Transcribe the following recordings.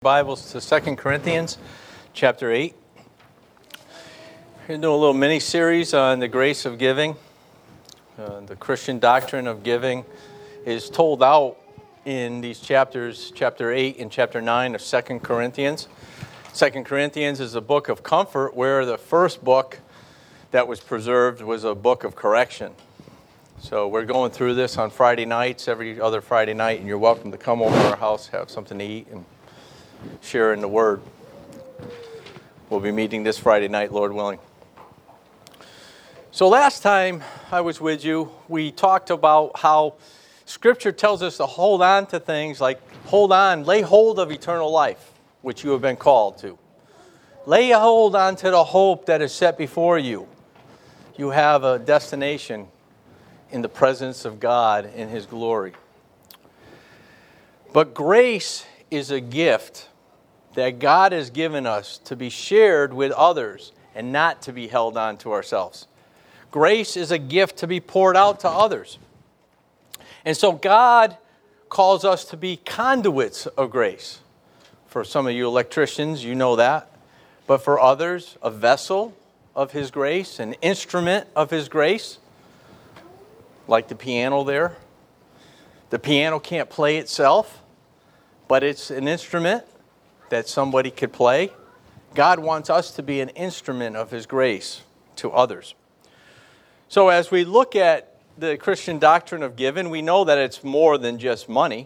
Bibles to 2 Corinthians chapter 8. We're going to do a little mini-series on the grace of giving. The Christian doctrine of giving is told out in these chapters, chapter 8 and chapter 9 of 2 Corinthians. 2 Corinthians is a book of comfort where the first book that was preserved was a book of correction. So we're going through this on Friday nights, every other Friday night, and you're welcome to come over to our house, have something to eat, and share in the Word. We'll be meeting this Friday night, Lord willing. So last time I was with you, we talked about how Scripture tells us to hold on to things like, lay hold of eternal life, which you have been called to. Lay hold on to the hope that is set before you. You have a destination in the presence of God in His glory. But grace is a gift that God has given us to be shared with others and not to be held on to ourselves. Grace is a gift to be poured out to others. And so God calls us to be conduits of grace. For some of you electricians, you know that. But for others, a vessel of His grace, an instrument of His grace, like the piano there. The piano can't play itself, but it's an instrument that somebody could play. God wants us to be an instrument of His grace to others. So as we look at the Christian doctrine of giving, we know that it's more than just money.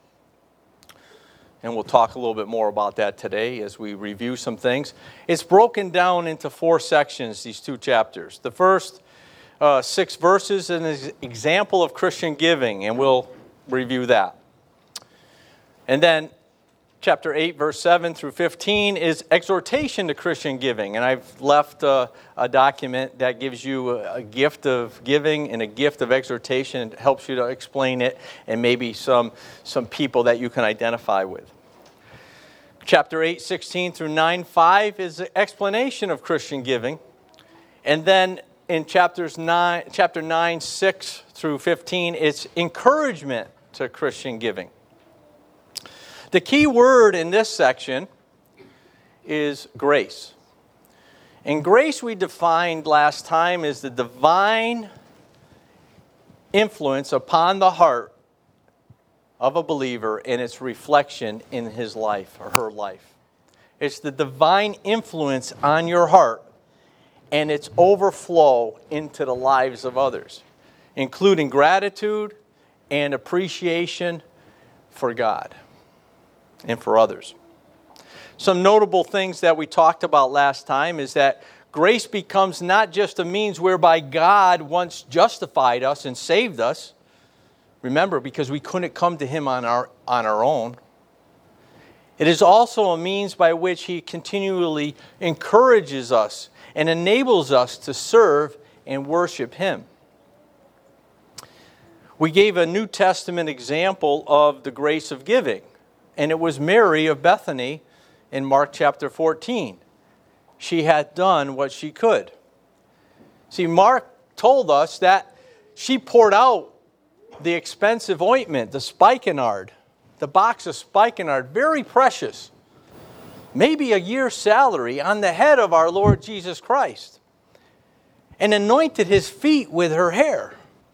And we'll talk a little bit more about that today as we review some things. It's broken down into 4 sections, these 2 chapters. The first 6 verses is an example of Christian giving, and we'll review that. And then Chapter 8, verse 7 through 15 is exhortation to Christian giving. And I've left a document that gives you a gift of giving and a gift of exhortation. It helps you to explain it and maybe some people that you can identify with. Chapter 8, 16 through 9, 5 is the explanation of Christian giving. And then in chapter 9, 6 through 15, it's encouragement to Christian giving. The key word in this section is grace. And grace we defined last time is the divine influence upon the heart of a believer and its reflection in his life or her life. It's the divine influence on your heart and its overflow into the lives of others, including gratitude and appreciation for God and for others. Some notable things that we talked about last time is that grace becomes not just a means whereby God once justified us and saved us. Remember, because we couldn't come to Him on our own. It is also a means by which He continually encourages us and enables us to serve and worship Him. We gave a New Testament example of the grace of giving. And it was Mary of Bethany in Mark chapter 14. She had done what she could. See, Mark told us that she poured out the expensive ointment, the spikenard, the box of spikenard, very precious, maybe a year's salary, on the head of our Lord Jesus Christ, and anointed His feet with her hair.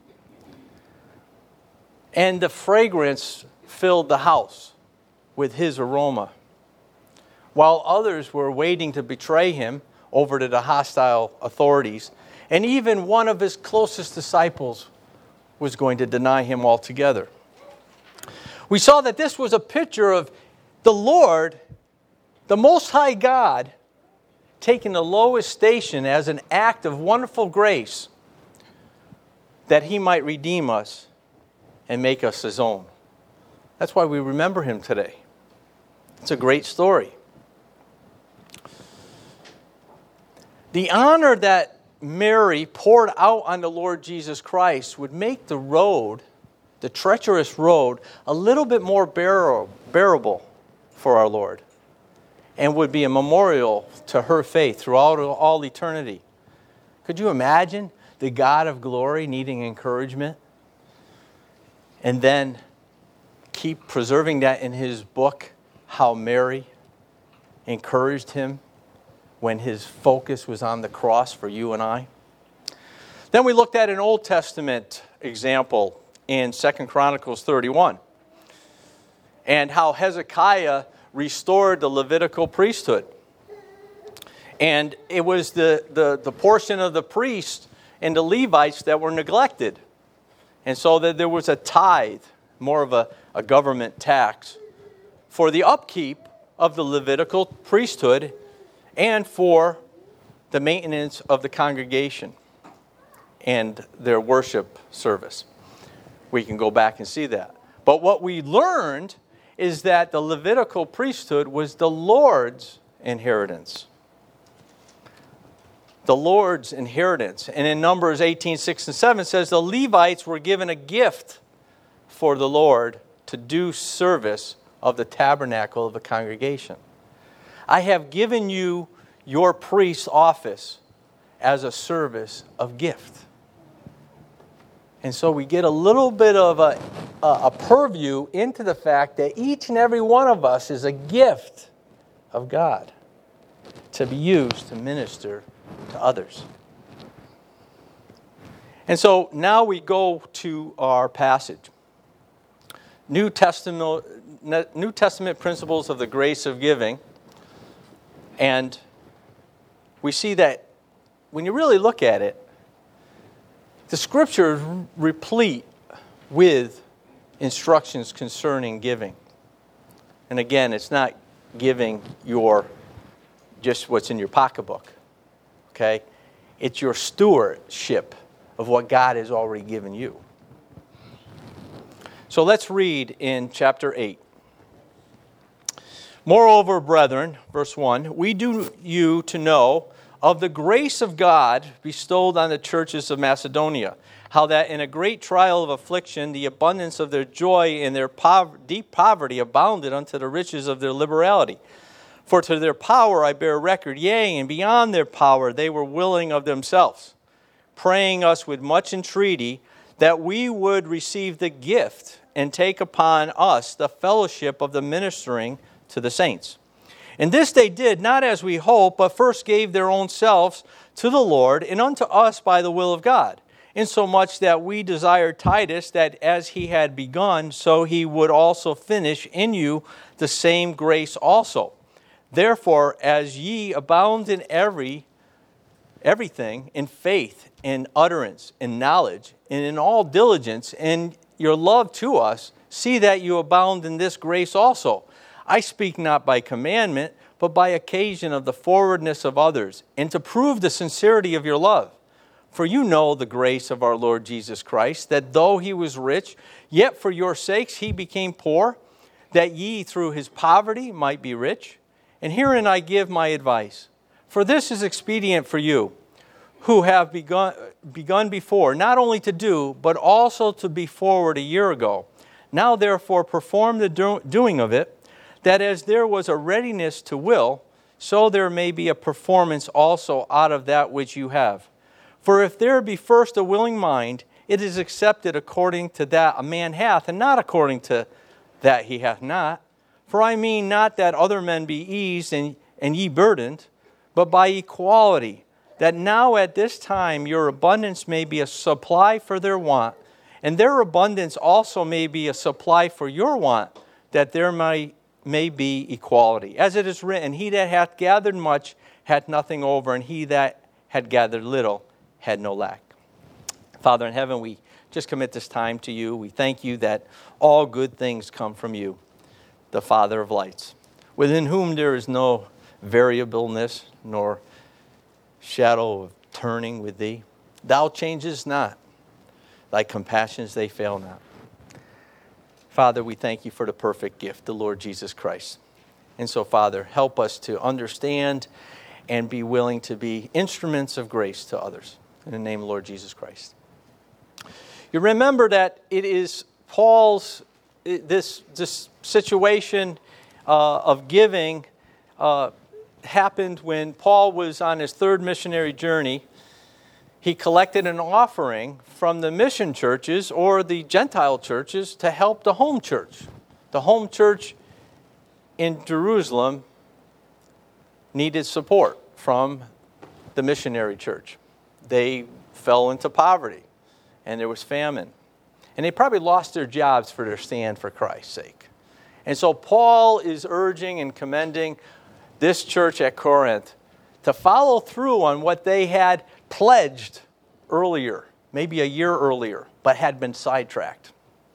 And the fragrance filled the house with His aroma, while others were waiting to betray Him over to the hostile authorities, and even one of His closest disciples was going to deny Him altogether. We saw that this was a picture of the Lord, the Most High God, taking the lowest station as an act of wonderful grace that He might redeem us and make us His own. That's why we remember Him today. It's a great story. The honor that Mary poured out on the Lord Jesus Christ would make the road, the treacherous road, a little bit more bearable for our Lord, and would be a memorial to her faith throughout all eternity. Could you imagine the God of glory needing encouragement? And then keep preserving that in His book how Mary encouraged him when his focus was on the cross for you and I. Then we looked at an Old Testament example in 2 Chronicles 31 and how Hezekiah restored the Levitical priesthood. And it was the portion of the priests and the Levites that were neglected. And so that there was a tithe, more of a government tax, for the upkeep of the Levitical priesthood and for the maintenance of the congregation and their worship service. We can go back and see that. But what we learned is that the Levitical priesthood was the Lord's inheritance. The Lord's inheritance. And in Numbers 18, 6 and 7 says the Levites were given a gift for the Lord to do service of the tabernacle of the congregation. I have given you your priest's office as a service of gift. And so we get a little bit of a purview into the fact that each and every one of us is a gift of God to be used to minister to others. And so now we go to our passage. New Testament principles of the grace of giving. And we see that when you really look at it, the Scripture is replete with instructions concerning giving. And again, it's not giving just what's in your pocketbook. Okay? It's your stewardship of what God has already given you. So let's read in chapter 8. Moreover, brethren, verse 1, we do you to know of the grace of God bestowed on the churches of Macedonia, how that in a great trial of affliction, the abundance of their joy in their deep poverty abounded unto the riches of their liberality. For to their power I bear record, yea, and beyond their power they were willing of themselves, praying us with much entreaty that we would receive the gift and take upon us the fellowship of the ministering to the saints. And this they did, not as we hope, but first gave their own selves to the Lord, and unto us by the will of God, insomuch that we desired Titus, that as he had begun, so he would also finish in you the same grace also. Therefore, as ye abound in everything, in faith, in utterance, in knowledge, and in all diligence, in your love to us, see that you abound in this grace also. I speak not by commandment, but by occasion of the forwardness of others, and to prove the sincerity of your love. For you know the grace of our Lord Jesus Christ, that though he was rich, yet for your sakes he became poor, that ye through his poverty might be rich. And herein I give my advice. For this is expedient for you, who have begun before, not only to do, but also to be forward a year ago. Now therefore perform the doing of it, that as there was a readiness to will, so there may be a performance also out of that which you have. For if there be first a willing mind, it is accepted according to that a man hath, and not according to that he hath not. For I mean not that other men be eased and ye burdened, but by equality, that now at this time your abundance may be a supply for their want, and their abundance also may be a supply for your want, that there may be equality. As it is written, he that hath gathered much hath nothing over, and he that had gathered little had no lack. Father in heaven, we just commit this time to you. We thank you that all good things come from you, the Father of lights, within whom there is no variableness nor shadow of turning with thee. Thou changest not. Thy compassions, they fail not. Father, we thank you for the perfect gift, the Lord Jesus Christ. And so, Father, help us to understand and be willing to be instruments of grace to others. In the name of the Lord Jesus Christ. You remember that it is Paul's, this situation of giving happened when Paul was on his third missionary journey. He collected an offering from the mission churches or the Gentile churches to help the home church. The home church in Jerusalem needed support from the missionary church. They fell into poverty, and there was famine. And they probably lost their jobs for their stand for Christ's sake. And so Paul is urging and commending this church at Corinth to follow through on what they had pledged earlier, maybe a year earlier, but had been sidetracked.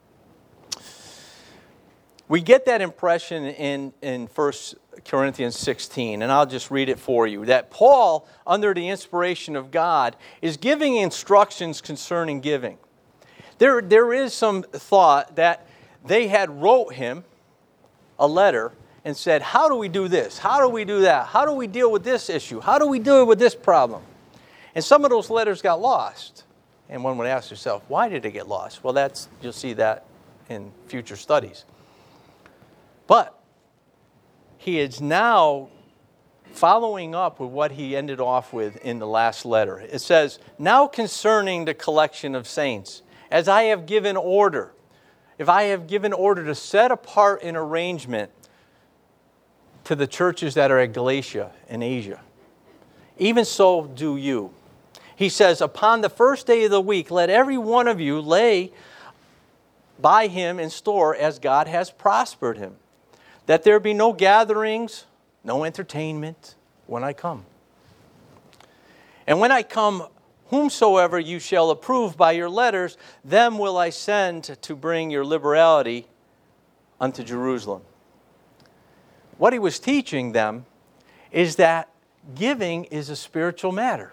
We get that impression in 1 Corinthians 16, and I'll just read it for you, that Paul, under the inspiration of God, is giving instructions concerning giving. There is some thought that they had wrote him a letter and said, how do we do this? How do we do that? How do we deal with this issue? How do we deal with this problem? And some of those letters got lost. And one would ask yourself, why did they get lost? Well, you'll see that in future studies. But he is now following up with what he ended off with in the last letter. It says, now concerning the collection of saints, as I have given order, if I have given order to set apart an arrangement to the churches that are at Galatia and Asia, even so do you. He says, upon the first day of the week, let every one of you lay by him in store as God has prospered him, that there be no gatherings, no entertainment when I come. And when I come, whomsoever you shall approve by your letters, them will I send to bring your liberality unto Jerusalem. What he was teaching them is that giving is a spiritual matter.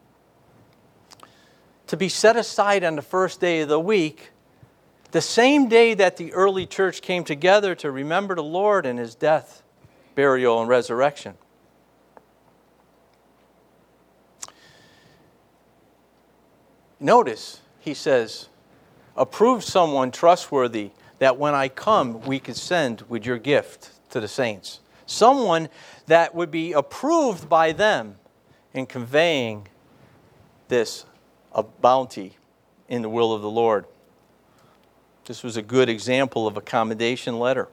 To be set aside on the first day of the week, the same day that the early church came together to remember the Lord and his death, burial, and resurrection. Notice, he says, approve someone trustworthy that when I come, we could send with your gift to the saints. Someone that would be approved by them in conveying this a bounty in the will of the Lord. This was a good example of a commendation letter.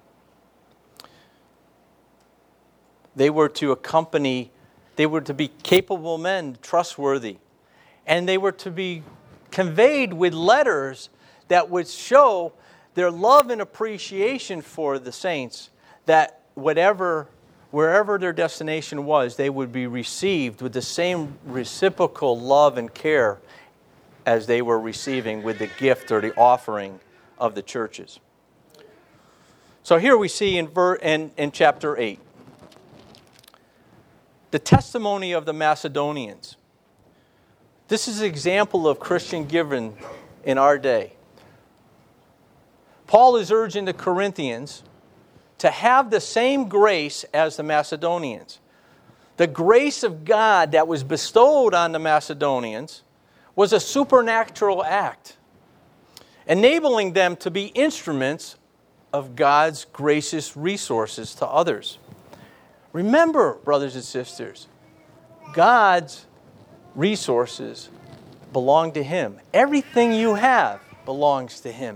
They were to be capable men, trustworthy. And they were to be conveyed with letters that would show their love and appreciation for the saints, that wherever their destination was, they would be received with the same reciprocal love and care as they were receiving with the gift or the offering of the churches. So here we see in chapter 8, the testimony of the Macedonians. This is an example of Christian giving in our day. Paul is urging the Corinthians to have the same grace as the Macedonians. The grace of God that was bestowed on the Macedonians was a supernatural act, enabling them to be instruments of God's gracious resources to others. Remember, brothers and sisters, God's resources belong to him. Everything you have belongs to him.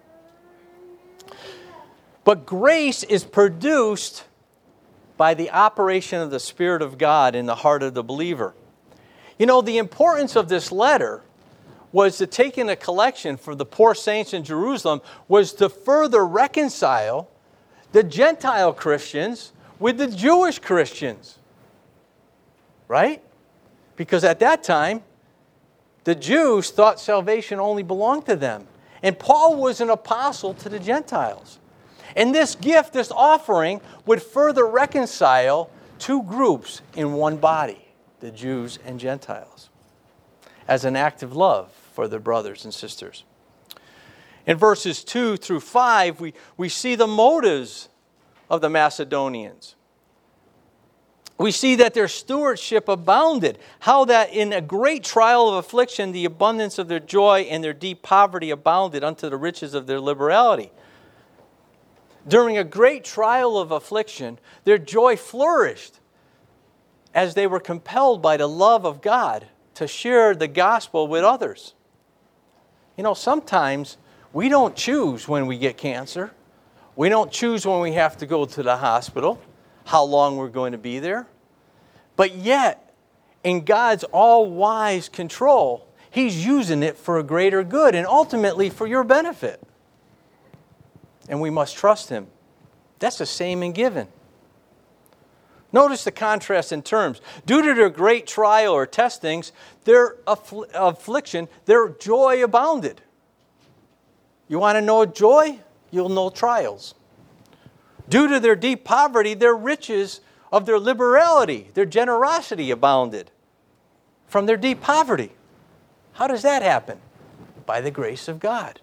But grace is produced by the operation of the Spirit of God in the heart of the believer. You know, the importance of this letter was to take in a collection for the poor saints in Jerusalem was to further reconcile the Gentile Christians with the Jewish Christians. Right? Because at that time, the Jews thought salvation only belonged to them. And Paul was an apostle to the Gentiles. And this gift, this offering, would further reconcile two groups in one body, the Jews and Gentiles, as an act of love for their brothers and sisters. In verses 2 through 5, we see the motives of the Macedonians. We see that their stewardship abounded, how that in a great trial of affliction, the abundance of their joy and their deep poverty abounded unto the riches of their liberality. During a great trial of affliction, their joy flourished as they were compelled by the love of God to share the gospel with others. You know, sometimes we don't choose when we get cancer. We don't choose when we have to go to the hospital, how long we're going to be there. But yet, in God's all-wise control, He's using it for a greater good and ultimately for your benefit. And we must trust Him. That's the same in giving. Notice the contrast in terms. Due to their great trial or testings, their affliction, their joy abounded. You want to know joy? You'll know trials. Due to their deep poverty, their riches of their liberality, their generosity abounded. From their deep poverty. How does that happen? By the grace of God.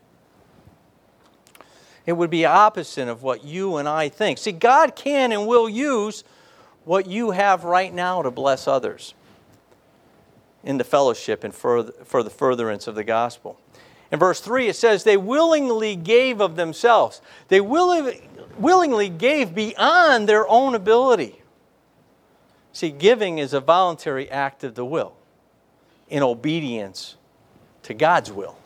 It would be opposite of what you and I think. See, God can and will use what you have right now to bless others in the fellowship and for the furtherance of the gospel. In verse 3, it says, they willingly gave of themselves. They willingly gave beyond their own ability. See, giving is a voluntary act of the will in obedience to God's will.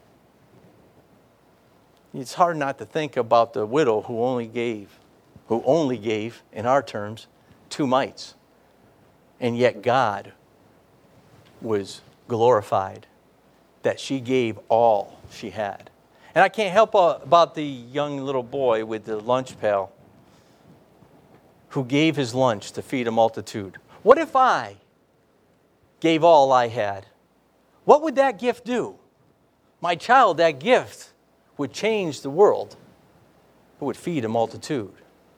It's hard not to think about the widow who only gave, in our terms, 2 mites. And yet God was glorified that she gave all she had. And I can't help about the young little boy with the lunch pail who gave his lunch to feed a multitude. What if I gave all I had? What would that gift do? My child, that gift would change the world. It would feed a multitude.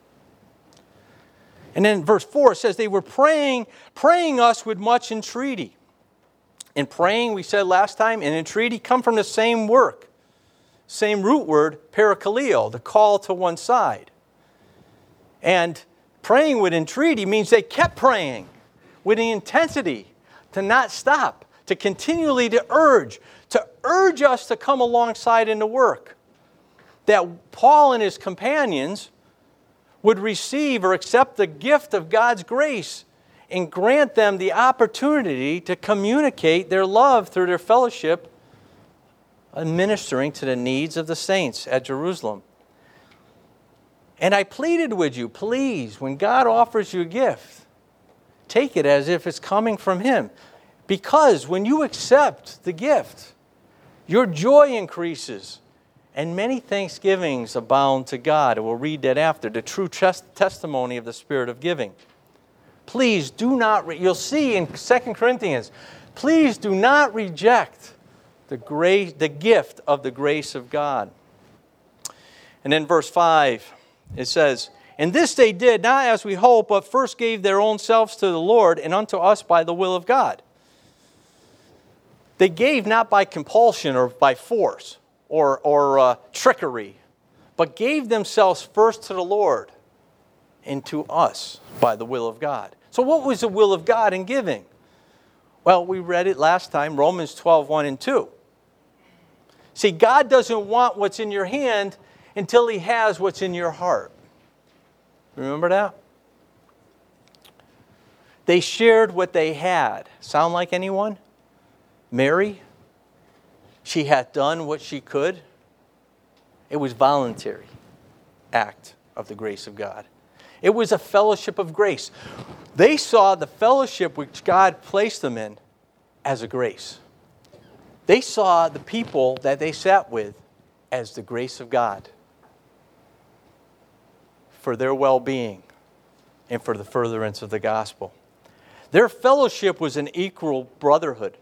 And then verse 4 says they were praying us with much entreaty. And praying, we said last time, and entreaty come from the same work. Same root word, parakaleo, the call to one side. And praying with entreaty means they kept praying with the intensity to not stop, to continually to urge us to come alongside in the work. That Paul and his companions would receive or accept the gift of God's grace and grant them the opportunity to communicate their love through their fellowship and ministering to the needs of the saints at Jerusalem. And I pleaded with you, please, when God offers you a gift, take it as if it's coming from Him. Because when you accept the gift, your joy increases. And many thanksgivings abound to God. And we'll read that after. The true testimony of the spirit of giving. Please do not, you'll see in 2 Corinthians, please do not reject the gift of the grace of God. And then verse 5, it says, and this they did, not as we hope, but first gave their own selves to the Lord and unto us by the will of God. They gave not by compulsion or by force or trickery, but gave themselves first to the Lord and to us by the will of God. So what was the will of God in giving? Well, we read it last time, Romans 12, 1 and 2. See, God doesn't want what's in your hand until He has what's in your heart. Remember that? They shared what they had. Sound like anyone? Mary, she hath done what she could. It was voluntary act of the grace of God. It was a fellowship of grace. They saw the fellowship which God placed them in as a grace. They saw the people that they sat with as the grace of God for their well-being and for the furtherance of the gospel. Their fellowship was an equal brotherhood.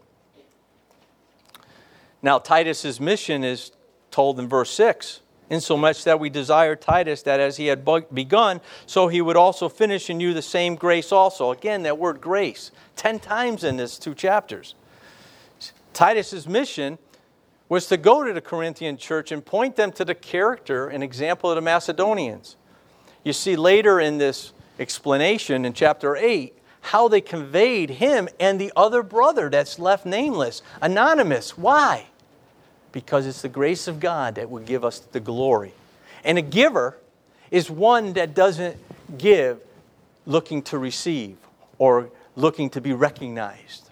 Now, Titus's mission is told in verse 6, insomuch that we desire Titus that as he had begun, so he would also finish in you the same grace also. Again, that word grace, 10 times in these 2 chapters. Titus's mission was to go to the Corinthian church and point them to the character and example of the Macedonians. You see later in this explanation in chapter 8, how they conveyed him and the other brother that's left nameless, anonymous. Why? Because it's the grace of God that will give us the glory. And a giver is one that doesn't give looking to receive or looking to be recognized.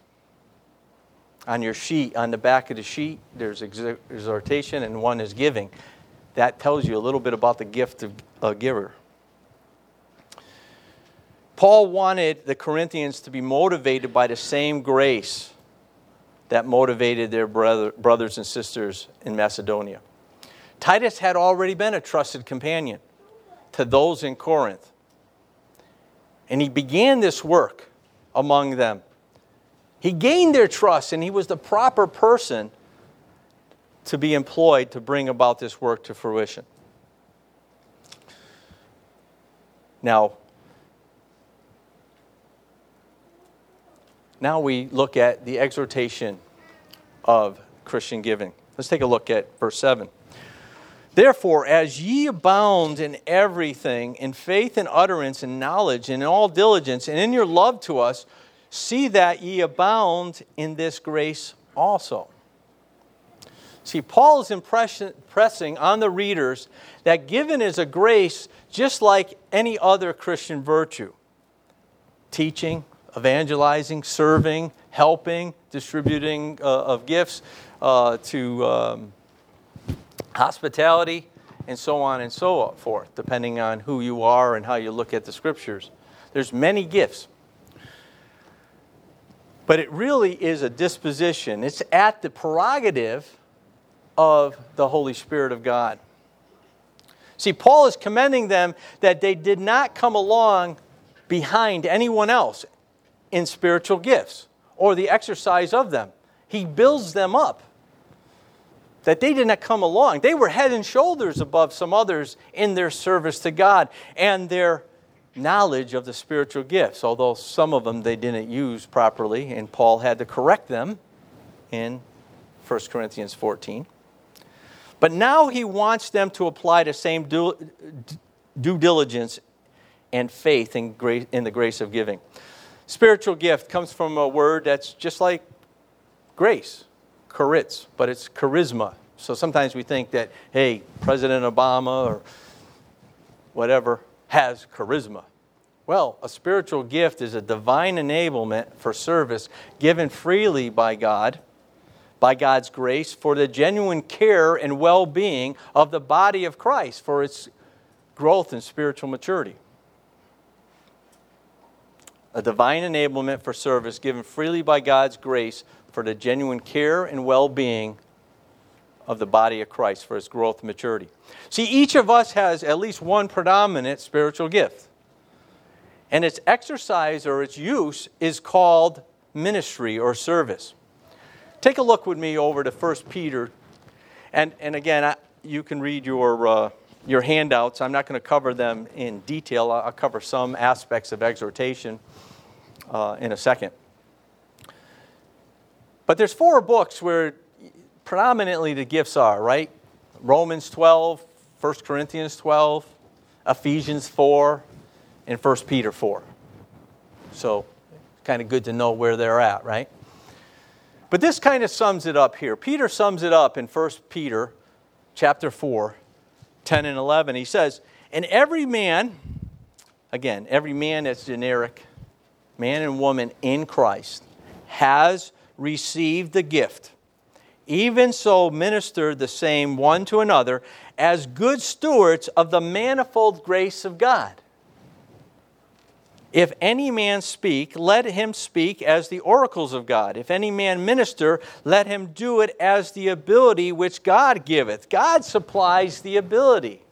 On your sheet, on the back of the sheet, there's exhortation and one is giving. that tells you a little bit about the gift of a giver. Paul wanted the Corinthians to be motivated by the same grace that motivated their brothers and sisters in Macedonia. Titus had already been a trusted companion to those in Corinth. And he began this work among them. He gained their trust, and he was the proper person to be employed to bring about this work to fruition. Now we look at the exhortation of Christian giving. Let's take a look at verse 7. Therefore, as ye abound in everything, in faith and utterance and knowledge and in all diligence, and in your love to us, see that ye abound in this grace also. See, Paul is impressing on the readers that giving is a grace just like any other Christian virtue. Teaching, evangelizing, serving, helping, distributing of gifts to hospitality, and so on and so forth, depending on who you are and how you look at the Scriptures. There's many gifts. But it really is a disposition. It's at the prerogative of the Holy Spirit of God. See, Paul is commending them that they did not come along behind anyone else in spiritual gifts or the exercise of them. He builds them up. That they did not come along. They were head and shoulders above some others in their service to God and their knowledge of the spiritual gifts, although some of them they didn't use properly, and Paul had to correct them in 1 Corinthians 14. But now he wants them to apply the same due diligence and faith in the grace of giving. Spiritual gift comes from a word that's just like grace, charitz, but it's charisma. So sometimes we think that, hey, President Obama or whatever has charisma. Well, a spiritual gift is a divine enablement for service given freely by God, by God's grace, for the genuine care and well-being of the body of Christ, for its growth and spiritual maturity. A divine enablement for service given freely by God's grace for the genuine care and well-being of the body of Christ, for its growth and maturity. See, each of us has at least one predominant spiritual gift. And its exercise or its use is called ministry or service. Take a look with me over to 1 Peter. And again, you can read your handouts. I'm not going to cover them in detail. I'll cover some aspects of exhortation in a second. But there's 4 books where predominantly the gifts are, right? Romans 12, 1 Corinthians 12, Ephesians 4, and 1 Peter 4. So, kind of good to know where they're at, right? But this kind of sums it up here. Peter sums it up in 1 Peter chapter 4, 10 and 11. He says, and every man, again, every man that's generic, man and woman in Christ, has received the gift. Even so minister the same one to another as good stewards of the manifold grace of God. If any man speak, let him speak as the oracles of God. If any man minister, let him do it as the ability which God giveth. God supplies the ability.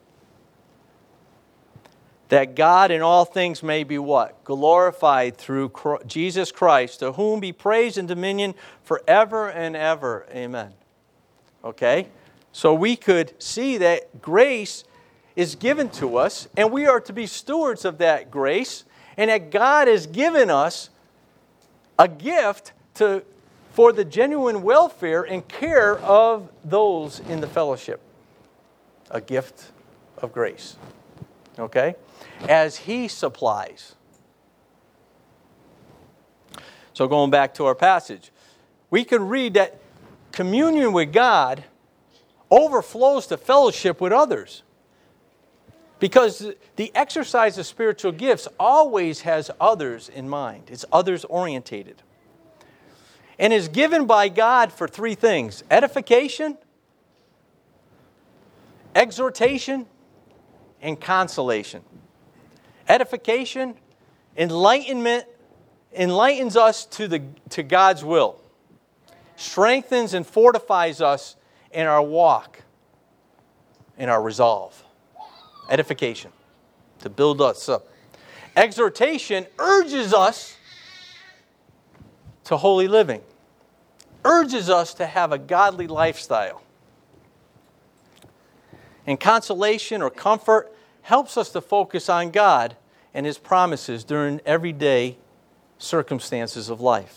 That God in all things may be what? Glorified through Jesus Christ, to whom be praise and dominion forever and ever. Amen. Okay? So we could see that grace is given to us, and we are to be stewards of that grace, and that God has given us a gift for the genuine welfare and care of those in the fellowship. A gift of grace. Okay? As He supplies. So going back to our passage, we can read that communion with God overflows to fellowship with others. Because the exercise of spiritual gifts always has others in mind. It's others orientated. And is given by God for 3 things: edification, exhortation, and consolation. Edification, enlightenment, enlightens us to God's will. Strengthens and fortifies us in our walk, in our resolve. Edification, to build us up. Exhortation urges us to holy living. Urges us to have a godly lifestyle. And consolation or comfort helps us to focus on God and His promises during everyday circumstances of life.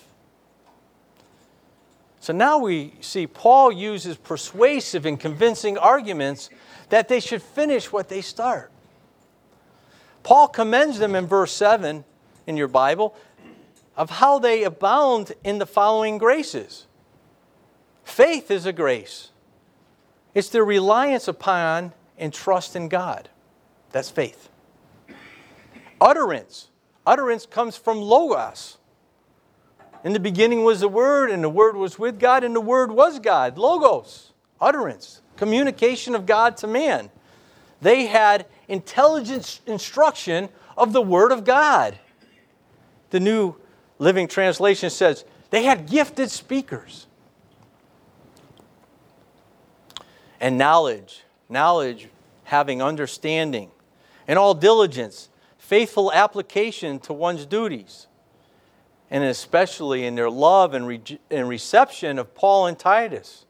So now we see Paul uses persuasive and convincing arguments that they should finish what they start. Paul commends them in verse 7 in your Bible of how they abound in the following graces. Faith is a grace. It's their reliance upon and trust in God. That's faith. Utterance. Utterance comes from logos. In the beginning was the Word, and the Word was with God, and the Word was God. Logos. Utterance. Communication of God to man. They had intelligent instruction of the Word of God. The New Living Translation says they had gifted speakers. And knowledge. Knowledge, having understanding. And all diligence, faithful application to one's duties. And especially in their love and reception of Paul and Titus.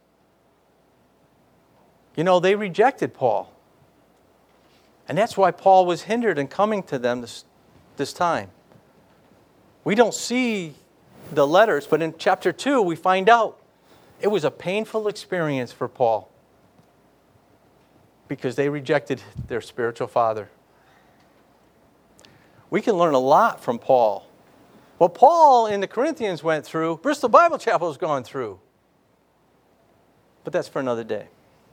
You know, they rejected Paul. And that's why Paul was hindered in coming to them this time. We don't see the letters, but in chapter 2 we find out it was a painful experience for Paul because they rejected their spiritual father. We can learn a lot from Paul. What Paul and the Corinthians went through, Bristol Bible Chapel has gone through. But that's for another day.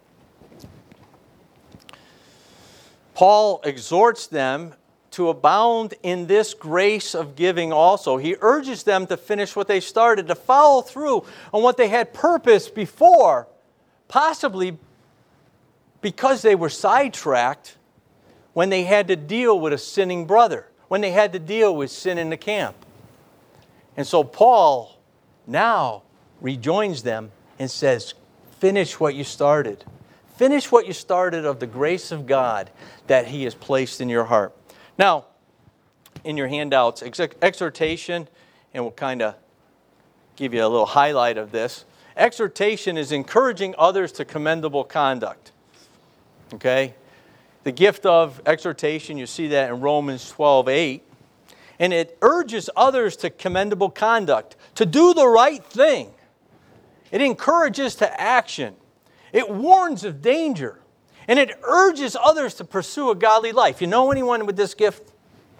Paul exhorts them to abound in this grace of giving also. He urges them to finish what they started, to follow through on what they had purposed before, possibly because they were sidetracked when they had to deal with a sinning brother, when they had to deal with sin in the camp. And so Paul now rejoins them and says, finish what you started. Finish what you started of the grace of God that He has placed in your heart. Now, in your handouts, exhortation, and we'll kind of give you a little highlight of this. Exhortation is encouraging others to commendable conduct. Okay? The gift of exhortation, you see that in Romans 12:8. And it urges others to commendable conduct, to do the right thing. It encourages to action. It warns of danger. And it urges others to pursue a godly life. You know anyone with this gift?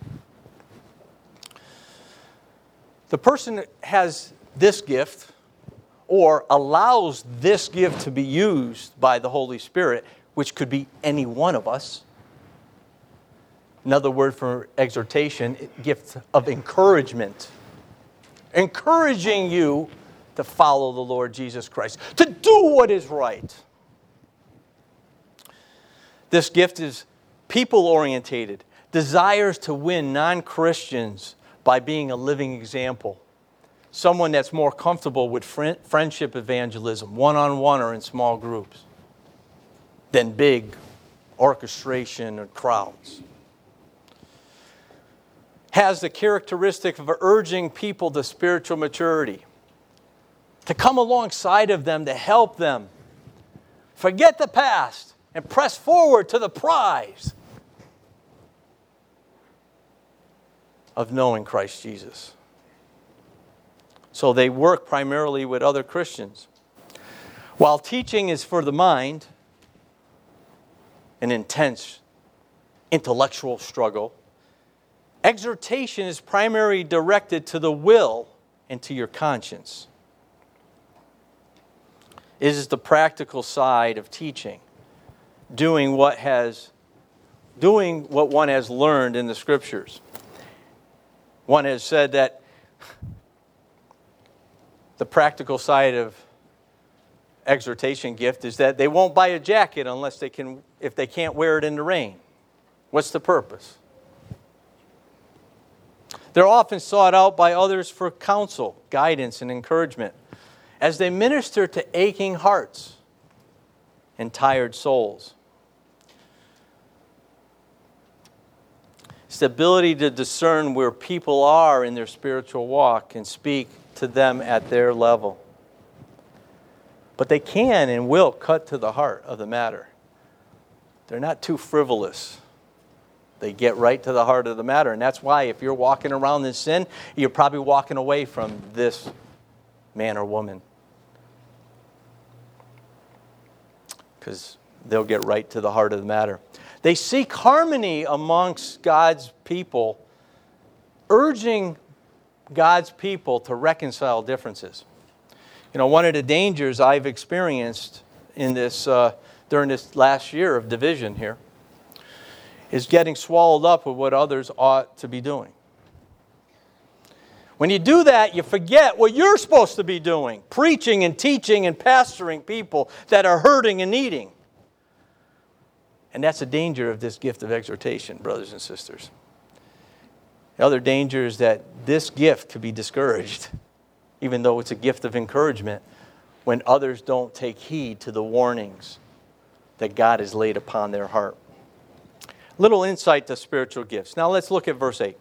The person that has this gift or allows this gift to be used by the Holy Spirit, which could be any one of us. Another word for exhortation, gift of encouragement. Encouraging you to follow the Lord Jesus Christ, to do what is right. This gift is people-orientated, desires to win non-Christians by being a living example. Someone that's more comfortable with friendship evangelism, one-on-one or in small groups, than big orchestration or crowds. Has the characteristic of urging people to spiritual maturity, to come alongside of them, to help them. Forget the past and press forward to the prize of knowing Christ Jesus. So they work primarily with other Christians. While teaching is for the mind, an intense intellectual struggle, exhortation is primarily directed to the will and to your conscience. It is the practical side of teaching, doing what one has learned in the Scriptures. One has said that the practical side of exhortation gift is that they won't buy a jacket if they can't wear it in the rain. What's the purpose? They're often sought out by others for counsel, guidance, and encouragement as they minister to aching hearts and tired souls. It's the ability to discern where people are in their spiritual walk and speak to them at their level. But they can and will cut to the heart of the matter. They're not too frivolous. They get right to the heart of the matter. And that's why if you're walking around in sin, you're probably walking away from this man or woman. Because they'll get right to the heart of the matter. They seek harmony amongst God's people, urging God's people to reconcile differences. You know, one of the dangers I've experienced in this during this last year of division here is getting swallowed up with what others ought to be doing. When you do that, you forget what you're supposed to be doing, preaching and teaching and pastoring people that are hurting and needing. And that's a danger of this gift of exhortation, brothers and sisters. The other danger is that this gift could be discouraged, even though it's a gift of encouragement, when others don't take heed to the warnings that God has laid upon their heart. Little insight to spiritual gifts. Now let's look at verse 8.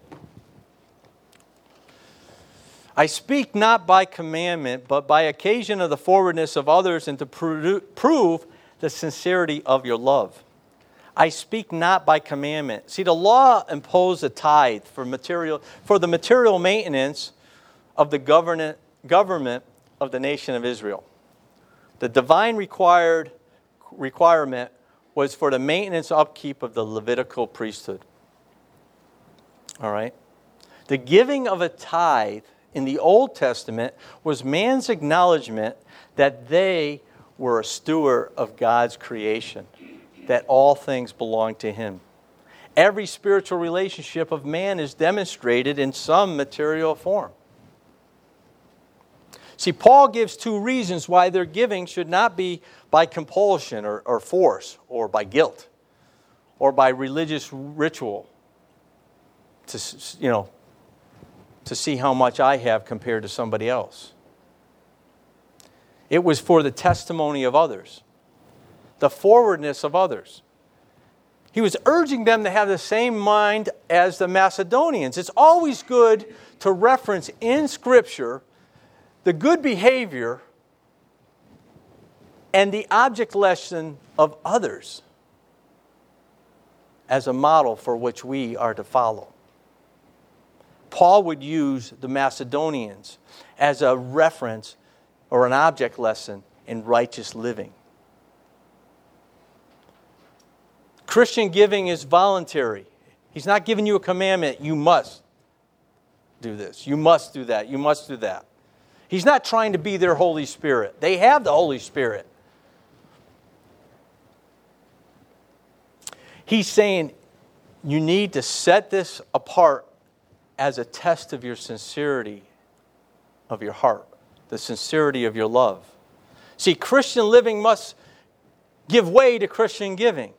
I speak not by commandment, but by occasion of the forwardness of others, and to prove the sincerity of your love. I speak not by commandment. See, the law imposed a tithe for the material maintenance of the government of the nation of Israel. The divine requirement was for the maintenance upkeep of the Levitical priesthood. All right? The giving of a tithe in the Old Testament was man's acknowledgement that they were a steward of God's creation, that all things belong to Him. Every spiritual relationship of man is demonstrated in some material form. See, Paul gives two reasons why their giving should not be by compulsion or force or by guilt or by religious ritual to see how much I have compared to somebody else. It was for the testimony of others, the forwardness of others. He was urging them to have the same mind as the Macedonians. It's always good to reference in Scripture the good behavior and the object lesson of others as a model for which we are to follow. Paul would use the Macedonians as a reference or an object lesson in righteous living. Christian giving is voluntary. He's not giving you a commandment, you must do this, you must do that, you must do that. He's not trying to be their Holy Spirit. They have the Holy Spirit. He's saying you need to set this apart as a test of your sincerity of your heart, the sincerity of your love. See, Christian living must give way to Christian giving.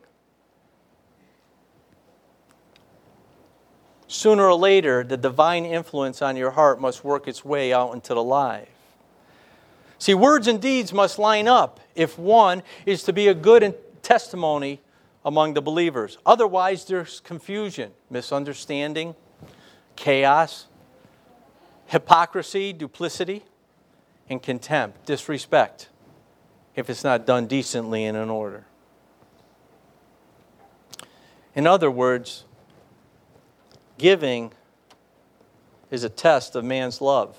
Sooner or later, the divine influence on your heart must work its way out into the life. See, words and deeds must line up if one is to be a good testimony among the believers. Otherwise, there's confusion, misunderstanding, chaos, hypocrisy, duplicity, and contempt, disrespect, if it's not done decently and in order. In other words, giving is a test of man's love.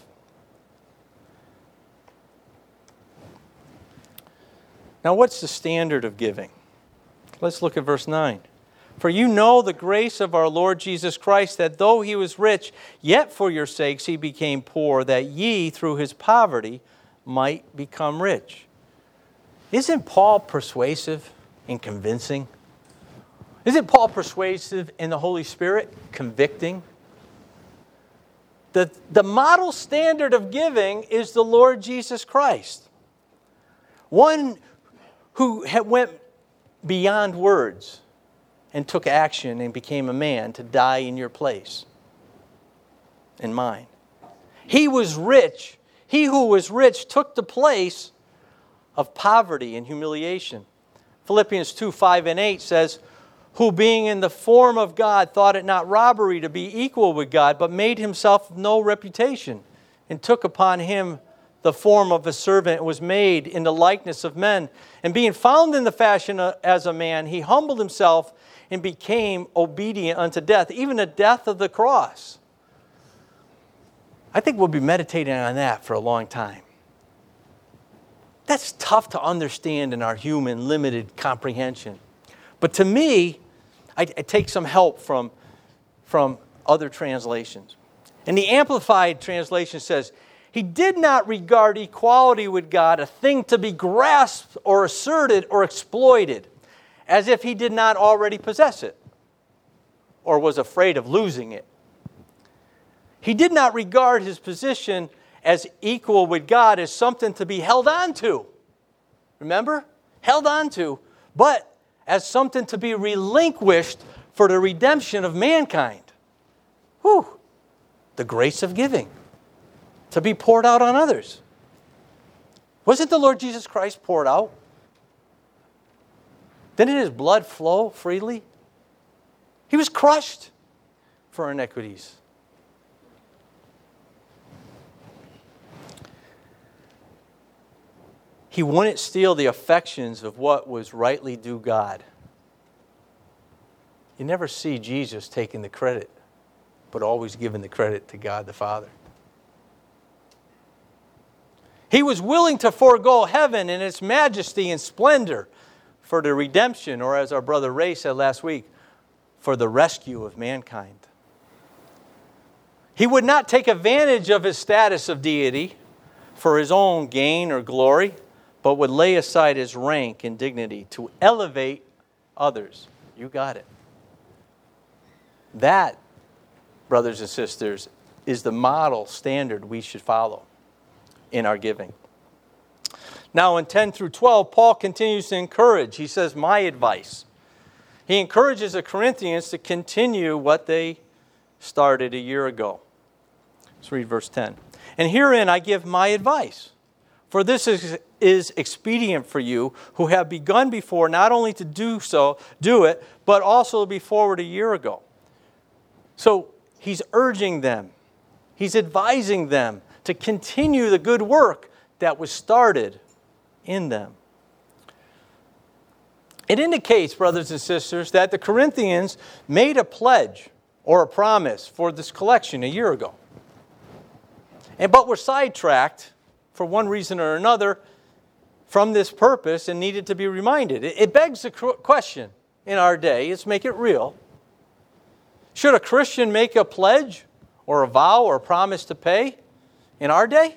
Now, what's the standard of giving? Let's look at verse 9. For you know the grace of our Lord Jesus Christ, that though He was rich, yet for your sakes He became poor, that ye through His poverty might become rich. Isn't Paul persuasive and convincing? Isn't Paul persuasive in the Holy Spirit, convicting? The model standard of giving is the Lord Jesus Christ. One who went beyond words and took action and became a man to die in your place and mine. He was rich. He who was rich took the place of poverty and humiliation. Philippians 2:5-8 says, who being in the form of God thought it not robbery to be equal with God, but made himself of no reputation, and took upon him the form of a servant, and was made in the likeness of men. And being found in the fashion as a man, he humbled himself and became obedient unto death, even the death of the cross. I think we'll be meditating on that for a long time. That's tough to understand in our human, limited comprehension. But to me, I take some help from other translations. And the Amplified translation says, he did not regard equality with God a thing to be grasped or asserted or exploited, as if he did not already possess it or was afraid of losing it. He did not regard his position as equal with God as something to be held on to. Remember? Held on to, but as something to be relinquished for the redemption of mankind. Whew! The grace of giving to be poured out on others. Wasn't the Lord Jesus Christ poured out? Didn't his blood flow freely? He was crushed for our iniquities. He wouldn't steal the affections of what was rightly due God. You never see Jesus taking the credit, but always giving the credit to God the Father. He was willing to forego heaven and its majesty and splendor for the redemption, or as our brother Ray said last week, for the rescue of mankind. He would not take advantage of his status of deity for his own gain or glory, but would lay aside his rank and dignity to elevate others. You got it. That, brothers and sisters, is the model standard we should follow in our giving. Now in 10 through 12, Paul continues to encourage. He says, my advice. He encourages the Corinthians to continue what they started a year ago. Let's read verse 10. And herein I give my advice. For this is expedient for you, who have begun before not only to do it, but also to be forward a year ago. So he's urging them, he's advising them to continue the good work that was started in them. It indicates, brothers and sisters, that the Corinthians made a pledge or a promise for this collection a year ago. But were sidetracked for one reason or another from this purpose and needed to be reminded. It begs the question in our day, let's make it real. Should a Christian make a pledge or a vow or a promise to pay in our day?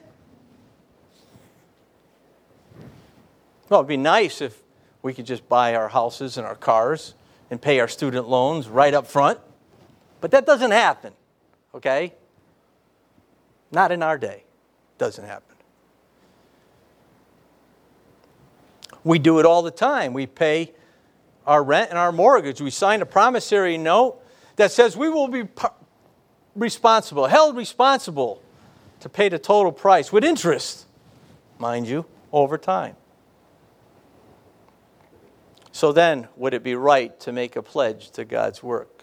Well, it'd be nice if we could just buy our houses and our cars and pay our student loans right up front. But that doesn't happen, okay? Not in our day. Doesn't happen. We do it all the time. We pay our rent and our mortgage. We sign a promissory note that says we will be held responsible to pay the total price with interest, mind you, over time. So then, would it be right to make a pledge to God's work?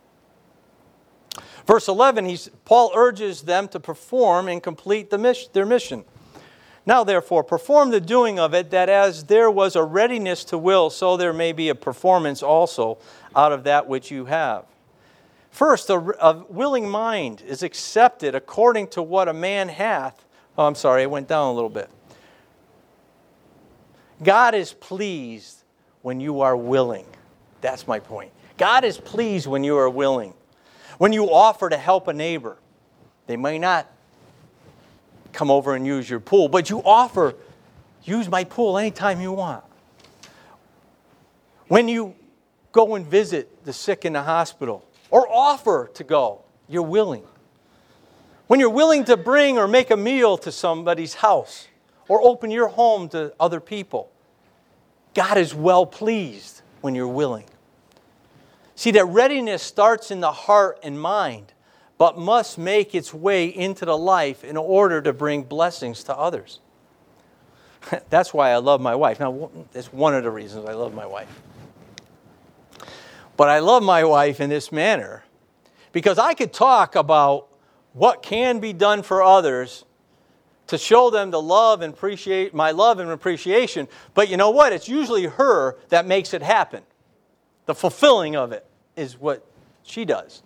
Verse 11, Paul urges them to perform and complete their mission. Now, therefore, perform the doing of it, that as there was a readiness to will, so there may be a performance also out of that which you have. First, a willing mind is accepted according to what a man hath. Oh, I'm sorry, I went down a little bit. God is pleased when you are willing. That's my point. God is pleased when you are willing. When you offer to help a neighbor, they may not come over and use your pool, but you offer, use my pool anytime you want. When you go and visit the sick in the hospital, or offer to go, you're willing. When you're willing to bring or make a meal to somebody's house, or open your home to other people. God is well pleased when you're willing. See, that readiness starts in the heart and mind, but must make its way into the life in order to bring blessings to others. That's why I love my wife. Now, that's one of the reasons I love my wife. But I love my wife in this manner because I could talk about what can be done for others to show them the love and appreciate my love and appreciation. But you know what? It's usually her that makes it happen. The fulfilling of it is what she does.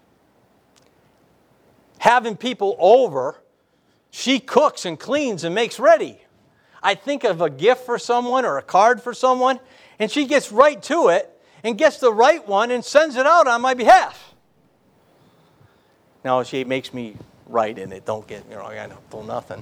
Having people over, she cooks and cleans and makes ready. I think of a gift for someone or a card for someone, and she gets right to it and gets the right one and sends it out on my behalf. Now, she makes me right in it. Don't get me wrong, I don't pull nothing.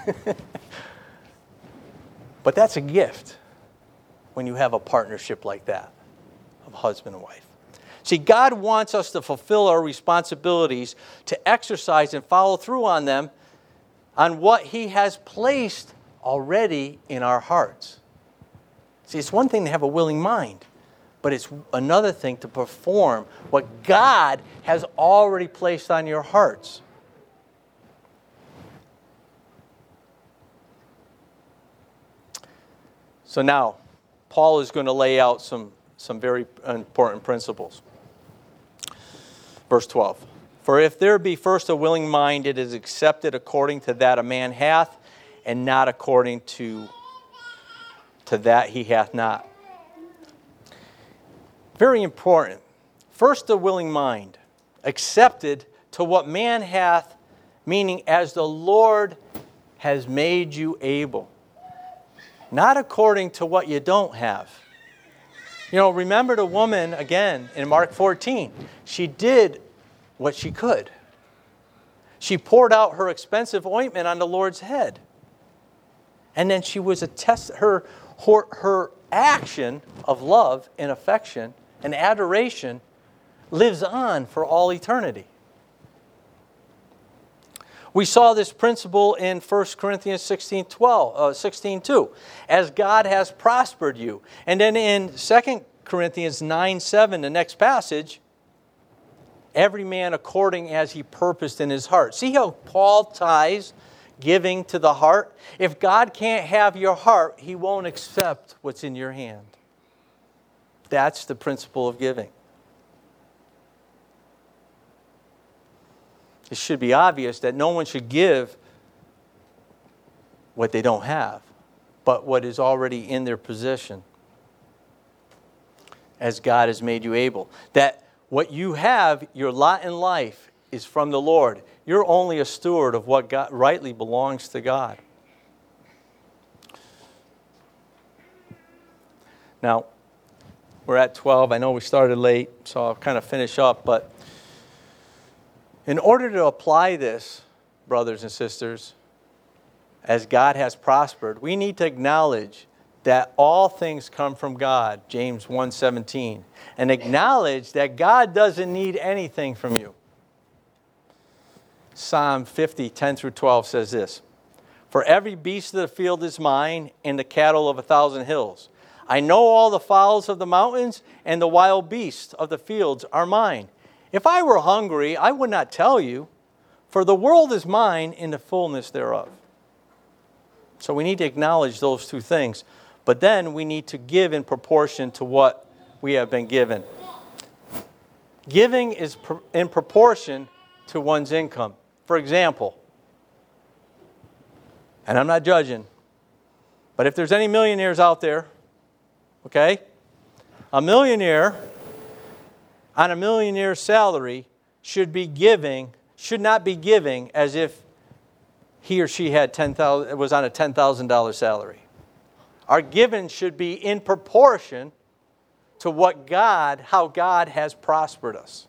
But that's a gift when you have a partnership like that of husband and wife. See, God wants us to fulfill our responsibilities to exercise and follow through on them, on what He has placed already in our hearts. See, it's one thing to have a willing mind, but it's another thing to perform what God has already placed on your hearts. So now, Paul is going to lay out some very important principles. Verse 12. For if there be first a willing mind, it is accepted according to that a man hath, and not according to that he hath not. Very important. First a willing mind, accepted to what man hath, meaning as the Lord has made you able. Not according to what you don't have. You know, remember the woman, again, in Mark 14. She did what she could. She poured out her expensive ointment on the Lord's head. And then she was her action of love and affection and adoration lives on for all eternity. We saw this principle in 1 Corinthians 16:2, as God has prospered you. And then in 2 Corinthians 9:7, the next passage, every man according as he purposed in his heart. See how Paul ties giving to the heart? If God can't have your heart, He won't accept what's in your hand. That's the principle of giving. It should be obvious that no one should give what they don't have, but what is already in their possession, as God has made you able. That what you have, your lot in life, is from the Lord. You're only a steward of what God rightly belongs to God. Now, we're at 12. I know we started late, so I'll kind of finish up. But in order to apply this, brothers and sisters, as God has prospered, we need to acknowledge that all things come from God, James 1:17, and acknowledge that God doesn't need anything from you. Psalm 50:10-12 says this, for every beast of the field is mine, and the cattle of 1,000 hills. I know all the fowls of the mountains, and the wild beasts of the fields are mine. If I were hungry, I would not tell you, for the world is mine and the fullness thereof. So we need to acknowledge those two things. But then we need to give in proportion to what we have been given. Giving is in proportion to one's income. For example, and I'm not judging, but if there's any millionaires out there, okay, a millionaire on a millionaire's salary should not be giving as if he or she had was on a $10,000 salary. Our giving should be in proportion to how God has prospered us.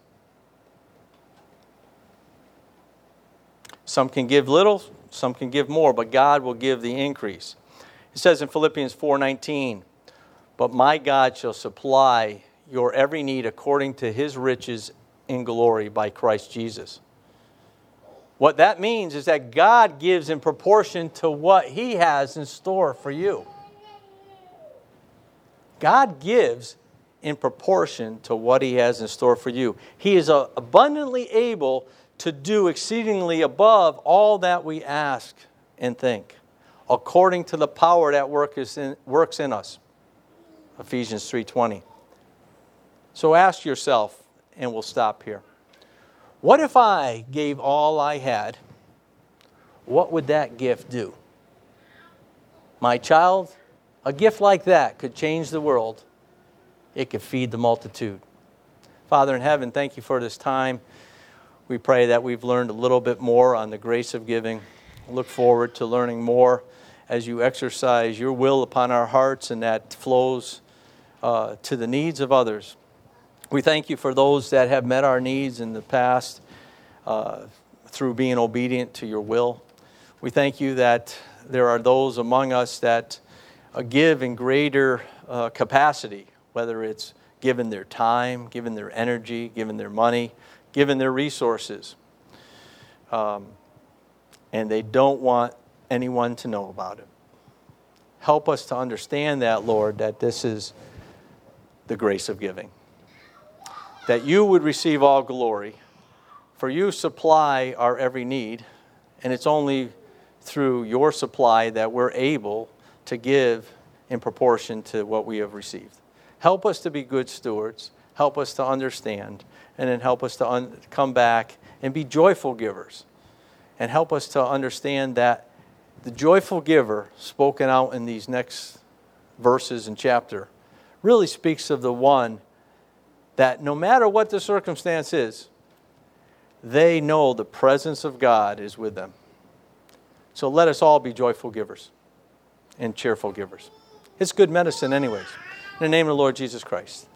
Some can give little, some can give more, but God will give the increase. It says in Philippians 4:19, but my God shall supply your every need according to His riches in glory by Christ Jesus. What that means is that God gives in proportion to what He has in store for you. God gives in proportion to what He has in store for you. He is abundantly able to do exceedingly above all that we ask and think, according to the power that works in us. Ephesians 3:20. So ask yourself, and we'll stop here. What if I gave all I had? What would that gift do? My child, a gift like that could change the world. It could feed the multitude. Father in heaven, thank you for this time. We pray that we've learned a little bit more on the grace of giving. Look forward to learning more as you exercise your will upon our hearts, and that flows to the needs of others. We thank you for those that have met our needs in the past through being obedient to your will. We thank you that there are those among us that give in greater capacity, whether it's given their time, given their energy, given their money, given their resources. And they don't want anyone to know about it. Help us to understand that, Lord, that this is the grace of giving. That you would receive all glory, for you supply our every need, and it's only through your supply that we're able to give in proportion to what we have received. Help us to be good stewards. Help us to understand, and then help us to come back and be joyful givers. And help us to understand that the joyful giver spoken out in these next verses and chapter really speaks of the one that no matter what the circumstance is, they know the presence of God is with them. So let us all be joyful givers and cheerful givers. It's good medicine anyways. In the name of the Lord Jesus Christ.